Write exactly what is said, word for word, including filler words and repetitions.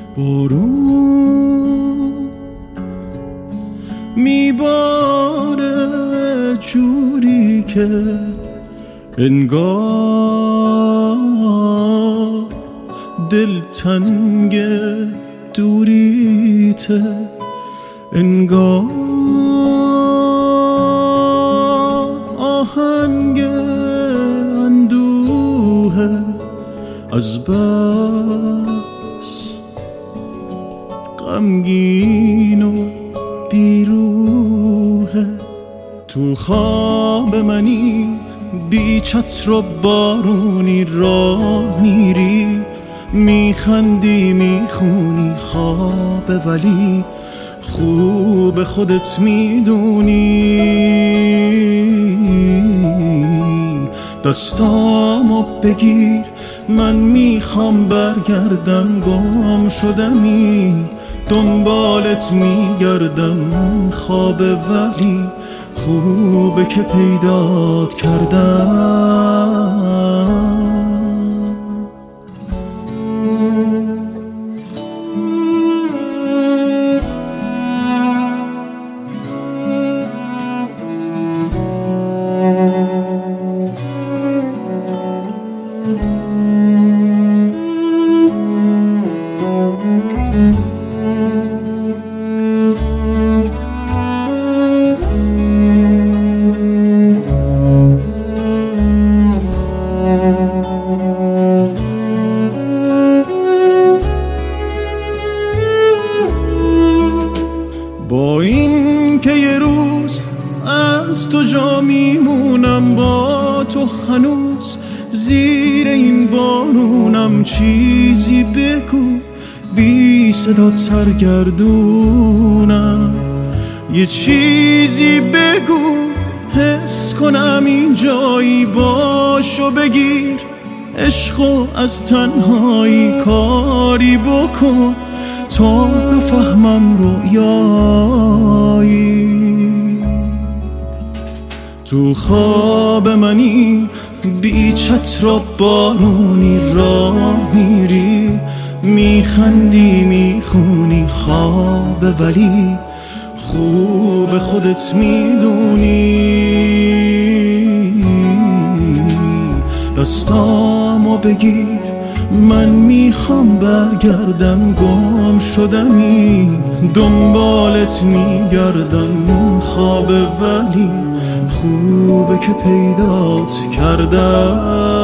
بارون میباره جوری که انگار دلتنگ دوریته، انگار آهنگ اندوه از بس غمگین و بیروحه. تو خواب منی بی چتر و بارونی راه میری، میخندی میخونی خواب، ولی خوب خودت میدونی. دستامو بگیر، من میخوام برگردم، گم شدمی دنبالت میگردم. خواب ولی خوبه که پیدات کردم. با این که یه روز از تو جا میمونم، با تو هنوز زیر این بارونم، چیزی بگو بی صدات سرگردونم. یه چیزی بگو حس کنم این جایی، باشو بگیر عشقو از تنهایی، کاری بکن تا بفهمم رویایی. تو خواب منی بی چتر و بارونی راه میری، میخندی میخونی خواب، ولی خوب خودت میدونی. دستامو بگیر، من میخوام برگردم، گم شدمی دنبالت میگردم. خواب ولی خوبه که پیدات کردم.